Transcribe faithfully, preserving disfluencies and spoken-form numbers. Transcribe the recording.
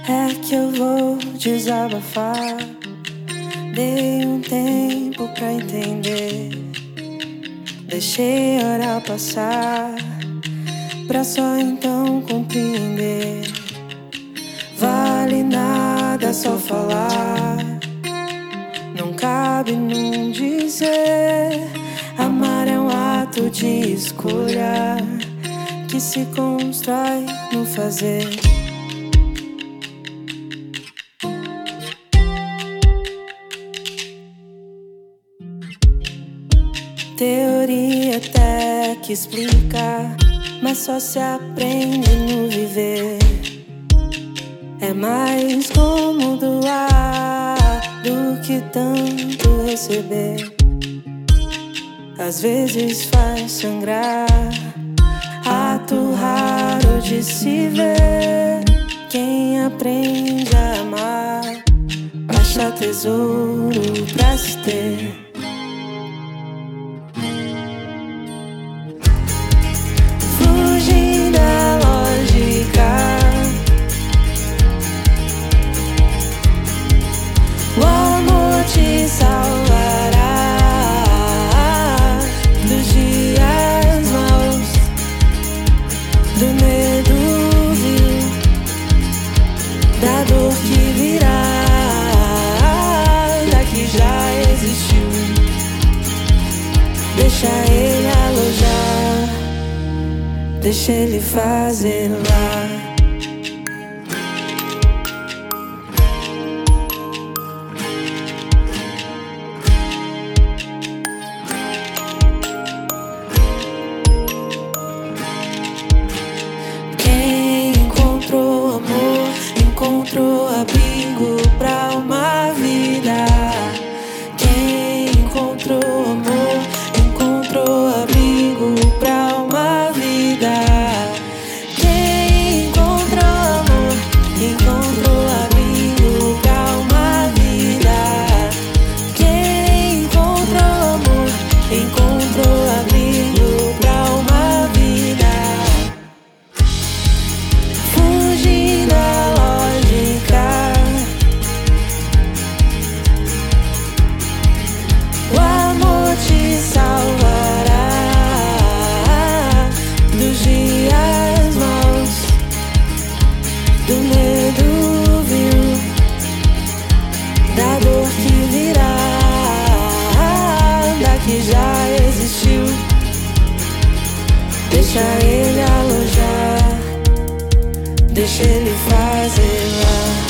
É que eu vou desabafar. Dei um tempo pra entender. Deixei a hora passar pra só então compreender. Vale nada só falar, não cabe num dizer. Amar é um ato de escolha que se constrói no fazer. Teoria até que explica, mas só se aprende no viver. É mais cômodo doar do que tanto receber. Às vezes faz sangrar, ato raro de se ver. Quem aprende a amar acha tesouro pra se ter. Te salvará dos dias maus, do medo vil, da dor que virá, da que já existiu. Deixa ele alojar, deixa ele fazer lá. Encontrou abrigo pra uma vida. Quem encontrou amor, encontrou abrigo pra uma vida. Quem encontrou amor, encontrou abrigo pra uma vida. Quem encontrou amor, encontrou abrigo pra uma vida. Fugindo da te salvará dos dias maus, do medo vil, da dor que virá, da que já existiu. Deixa ele alojar, deixa ele fazer lá.